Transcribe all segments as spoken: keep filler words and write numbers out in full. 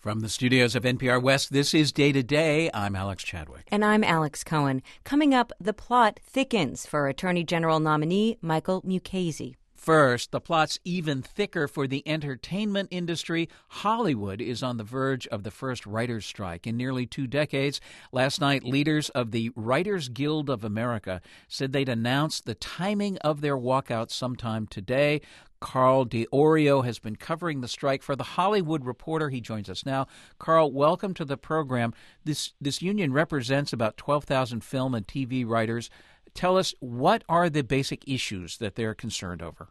From the studios of N P R West, this is Day to Day. I'm Alex Chadwick. And I'm Alex Cohen. Coming up, the plot thickens for Attorney General nominee Michael Mukasey. First, the plot's even thicker for the entertainment industry. Hollywood is on the verge of the first writers' strike in nearly two decades. Last night, leaders of the Writers Guild of America said they'd announce the timing of their walkout sometime today. Carl DiOrio has been covering the strike for The Hollywood Reporter. He joins us now. Carl, welcome to the program. This this union represents about twelve thousand film and T V writers. Tell us, what are the basic issues that they're concerned over?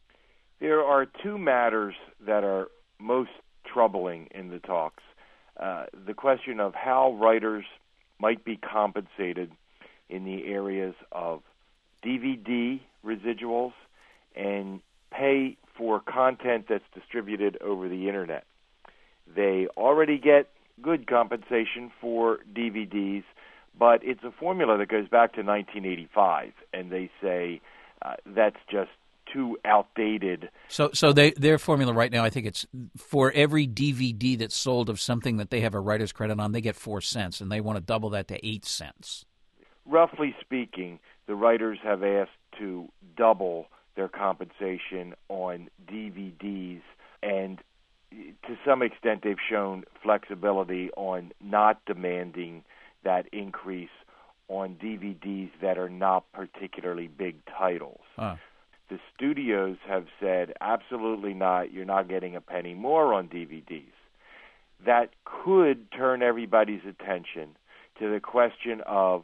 There are two matters that are most troubling in the talks. Uh, the question of how writers might be compensated in the areas of D V D residuals and pay for content that's distributed over the Internet. They already get good compensation for D V Ds, but it's a formula that goes back to nineteen eighty-five, and they say uh, that's just too outdated. So so they, their formula right now, I think it's for every D V D that's sold of something that they have a writer's credit on, they get four cents, and they want to double that to eight cents. Roughly speaking, the writers have asked to double their compensation on D V Ds, and to some extent they've shown flexibility on not demanding that increase on D V Ds that are not particularly big titles. Huh. The studios have said, absolutely not, you're not getting a penny more on D V Ds. That could turn everybody's attention to the question of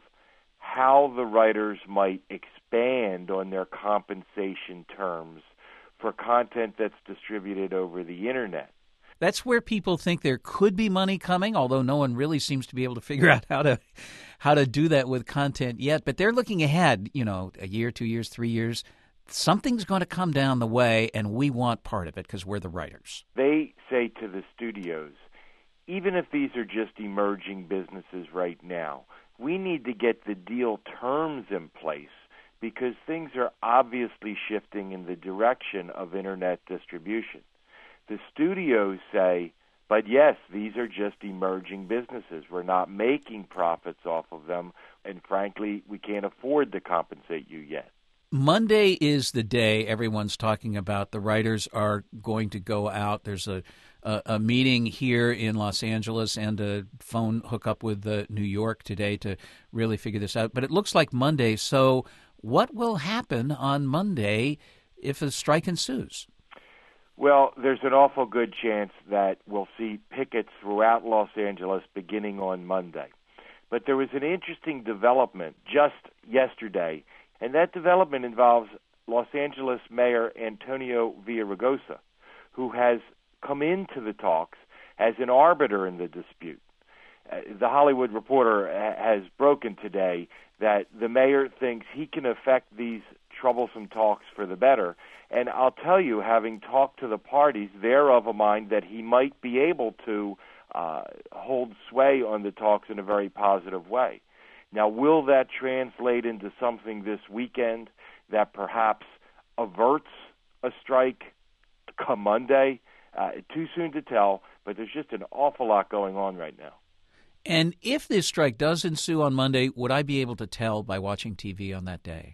how the writers might expand on their compensation terms for content that's distributed over the Internet. That's where people think there could be money coming, although no one really seems to be able to figure out how to how to do that with content yet. But they're looking ahead, you know, a year, two years, three years. Something's going to come down the way, and we want part of it because we're the writers. They say to the studios, even if these are just emerging businesses right now, we need to get the deal terms in place because things are obviously shifting in the direction of Internet distribution. The studios say, but yes, these are just emerging businesses. We're not making profits off of them, and frankly, we can't afford to compensate you yet. Monday is the day everyone's talking about. The writers are going to go out. There's a a, a meeting here in Los Angeles and a phone hookup with uh, New York today to really figure this out. But it looks like Monday. So what will happen on Monday if a strike ensues? Well, there's an awful good chance that we'll see pickets throughout Los Angeles beginning on Monday. But there was an interesting development just yesterday, and that development involves Los Angeles Mayor Antonio Villaraigosa, who has come into the talks as an arbiter in the dispute. Uh, the Hollywood Reporter ha- has broken today that the mayor thinks he can affect these troublesome talks for the better. And I'll tell you, having talked to the parties, they're of a mind that he might be able to uh, hold sway on the talks in a very positive way. Now, will that translate into something this weekend that perhaps averts a strike come Monday? Uh, too soon to tell, but there's just an awful lot going on right now. And if this strike does ensue on Monday, would I be able to tell by watching T V on that day?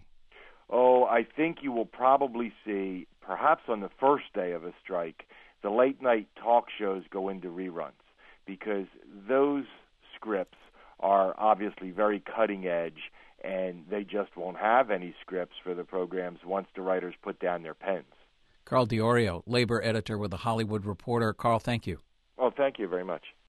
Oh, I think you will probably see, perhaps on the first day of a strike, the late-night talk shows go into reruns because those scripts are obviously very cutting edge, and they just won't have any scripts for the programs once the writers put down their pens. Carl DiOrio, labor editor with The Hollywood Reporter. Carl, thank you. Oh, thank you very much.